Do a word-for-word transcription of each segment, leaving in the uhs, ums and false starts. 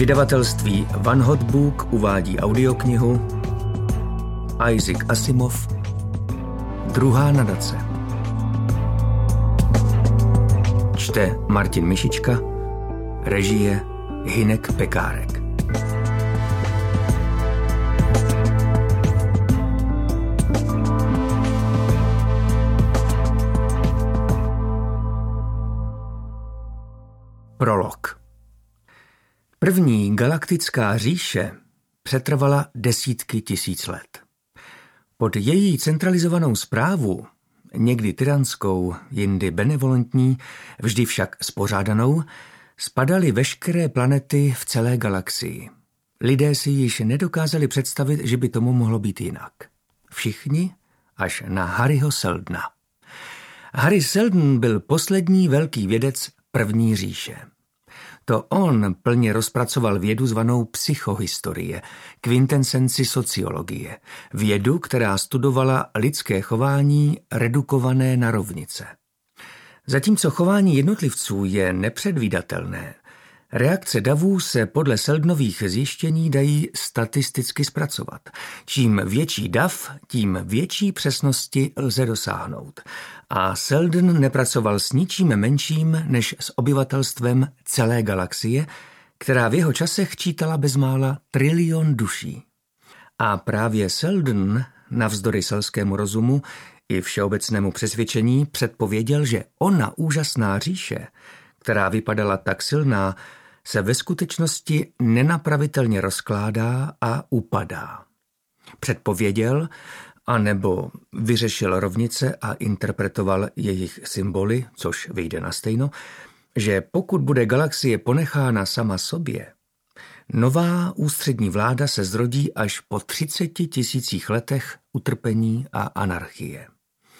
Vydavatelství Van Hot Book uvádí audioknihu Isaac Asimov Druhá nadace. Čte Martin Mišička, režie Hynek Pekárek. Prolog. První galaktická říše přetrvala desítky tisíc let. Pod její centralizovanou správu, někdy tyranskou, jindy benevolentní, vždy však spořádanou, spadaly veškeré planety v celé galaxii. Lidé si již nedokázali představit, že by tomu mohlo být jinak. Všichni až na Harryho Seldona. Harry Seldon byl poslední velký vědec první říše. To on plně rozpracoval vědu zvanou psychohistorie, kvintesenci sociologie, vědu, která studovala lidské chování redukované na rovnice. Zatímco chování jednotlivců je nepředvídatelné, reakce davů se podle Seldonových zjištění dají statisticky zpracovat. Čím větší dav, tím větší přesnosti lze dosáhnout. A Seldon nepracoval s ničím menším než s obyvatelstvem celé galaxie, která v jeho časech čítala bezmála trilion duší. A právě Seldon, navzdory selskému rozumu i všeobecnému přesvědčení, předpověděl, že ona úžasná říše, která vypadala tak silná, se ve skutečnosti nenapravitelně rozkládá a upadá. Předpověděl, anebo vyřešil rovnice a interpretoval jejich symboly, což vyjde na stejno, že pokud bude galaxie ponechána sama sobě, nová ústřední vláda se zrodí až po třiceti tisících letech utrpení a anarchie.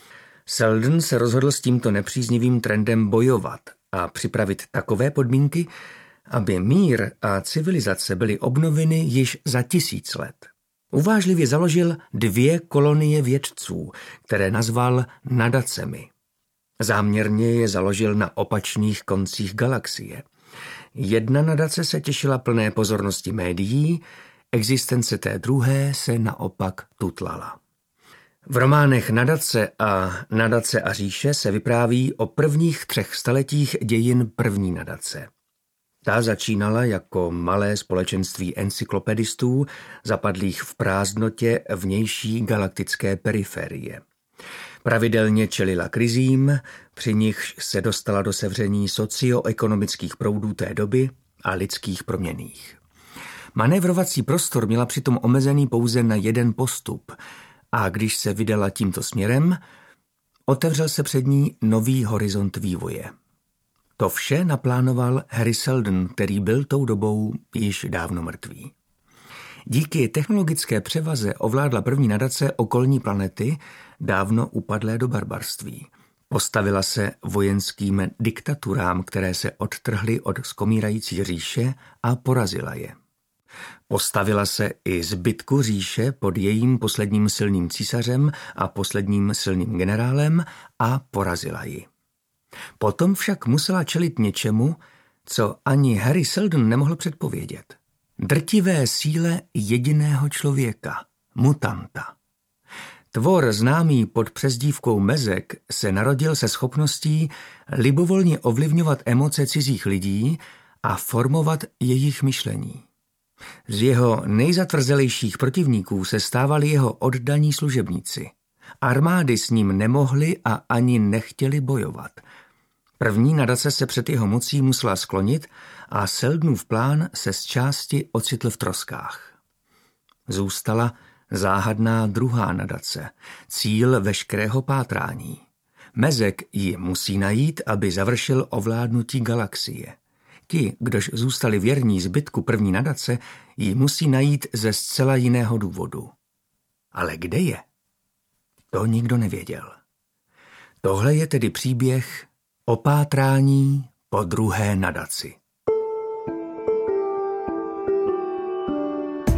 Seldon se rozhodl s tímto nepříznivým trendem bojovat a připravit takové podmínky, aby mír a civilizace byly obnoveny již za tisíc let. Uvážlivě založil dvě kolonie vědců, které nazval nadacemi. Záměrně je založil na opačných koncích galaxie. Jedna nadace se těšila plné pozornosti médií, existence té druhé se naopak tutlala. V románech Nadace a Nadace a říše se vypráví o prvních třech staletích dějin první nadace. Ta začínala jako malé společenství encyklopedistů, zapadlých v prázdnotě vnější galaktické periferie. Pravidelně čelila krizím, při nichž se dostala do sevření socioekonomických proudů té doby a lidských proměnných. Manévrovací prostor měla přitom omezený pouze na jeden postup a když se vydala tímto směrem, otevřel se před ní nový horizont vývoje. To vše naplánoval Harry Seldon, který byl tou dobou již dávno mrtvý. Díky technologické převaze ovládla první nadace okolní planety, dávno upadlé do barbarství. Postavila se vojenským diktaturám, které se odtrhly od skomírající říše a porazila je. Postavila se i zbytku říše pod jejím posledním silným císařem a posledním silným generálem a porazila ji. Potom však musela čelit něčemu, co ani Harry Seldon nemohl předpovědět. Drtivé síle jediného člověka, mutanta. Tvor známý pod přezdívkou Mezek se narodil se schopností libovolně ovlivňovat emoce cizích lidí a formovat jejich myšlení. Z jeho nejzatvrzelejších protivníků se stávali jeho oddaní služebníci. Armády s ním nemohly a ani nechtěli bojovat. První nadace se před jeho mocí musela sklonit a Seldonův plán se z části ocitl v troskách. Zůstala záhadná druhá nadace, cíl veškerého pátrání. Mezek ji musí najít, aby završil ovládnutí galaxie. Ti, kdož zůstali věrní zbytku první nadace, ji musí najít ze zcela jiného důvodu. Ale kde je? To nikdo nevěděl. Tohle je tedy příběh o pátrání po druhé nadaci.